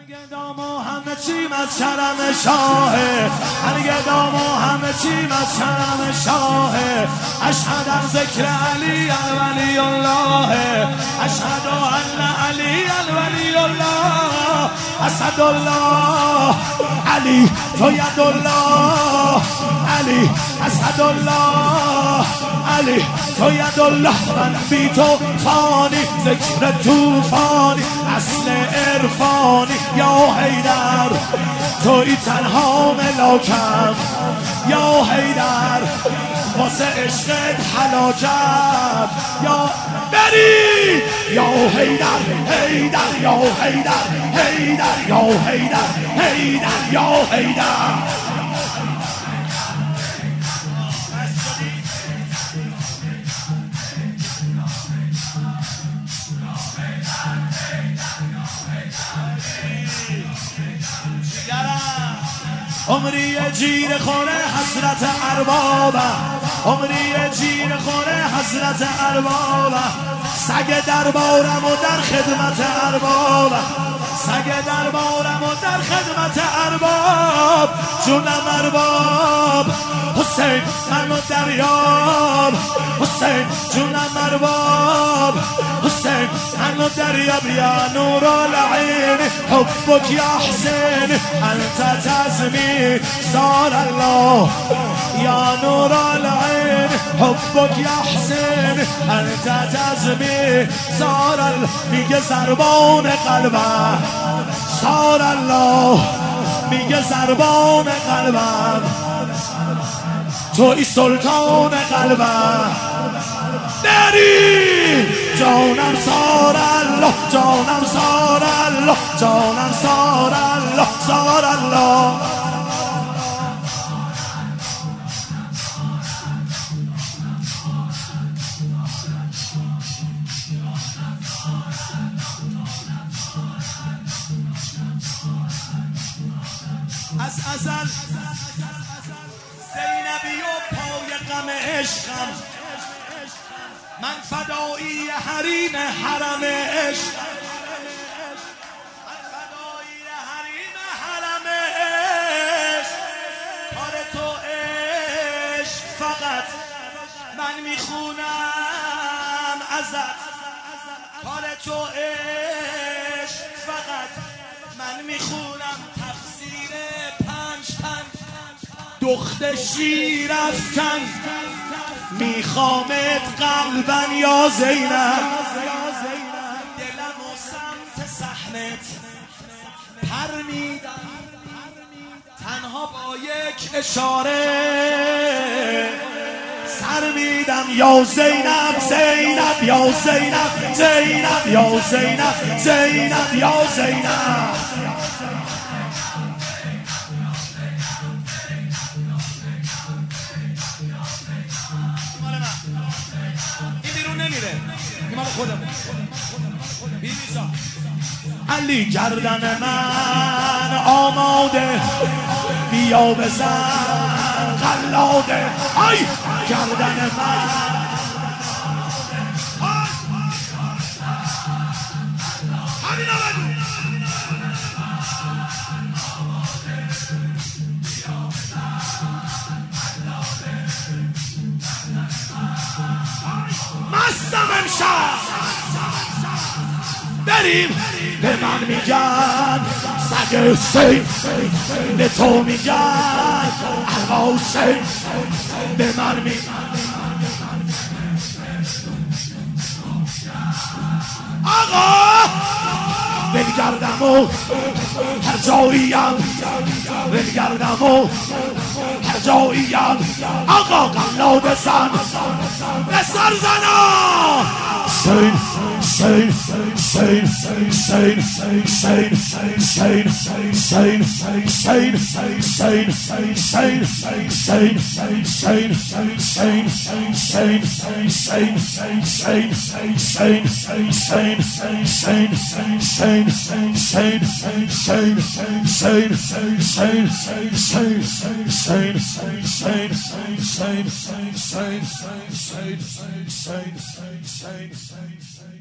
گدام و همه چیم از کرم شاهه، هر گدام و همه چیم از کرم شاهه. اشهد ان ذکر علی الولی الله، اشهد ان علی الولی الله. اسد الله علی تو ید الله، علی اسد الله علی تو ید الله. من بی تو فانی، ذکر توفانی، اصل عرفانی. یا حیدر توی تنها ملاکم، یا حیدر واسه عشقت حلاجم. یا برید یا حیدر، حیدر یا حیدر، حیدر یا حیدر، حیدر یا حیدر. عمری جیر خوره حضرت اربابم، عمری جیر خوره حضرت اربابم. سگ دربارم و در خدمت اربابم، سگ دربارم و در خدمت ارباب. جونم ارباب حسین منو دریاب، حسین جونم ارباب حسین منو دریاب. یا نور العین حبک یا حسین انت تزمی صار الله. یا نور العین حبک یا حسین انت تزمی صار الله. میگه زربان قلبم صار الله، میگه زربان قلبم توی سلطان قلبم. نری جانم صار الله، جانم صار الله، جانم صار الله، صار الله. از ازل زینبی و پای غم عشقم، من فدایی حریم حرم عشق، من فدایی حریم حرم عشق. کار تو عشق فقط من میخونم ازت، کار تو عشق فقط من میخونم. تفسیر 5 تن دخت شیر افکن، میخوامت قلبن یا زینب. دلم و سمت صحنت پر میدم، تنها با یک اشاره سر میدم. یا زینب زینب یا زینب زینب یا زینب زینب یا زینب. این بیرون نمیره، این مال خودم. علی گردن من آماده، بیا بزن قلاده. آی گردن من همین آمد. مستم امشب بریم. به من میگن سگ حسین، به تو میگن اروا حسین. به من میگن آقا بگردم و هر جاییم، بگردم و هر جاییم. آقا قلاده زن به سر زنا. شین شین شین شین شین شین شین شین شین شین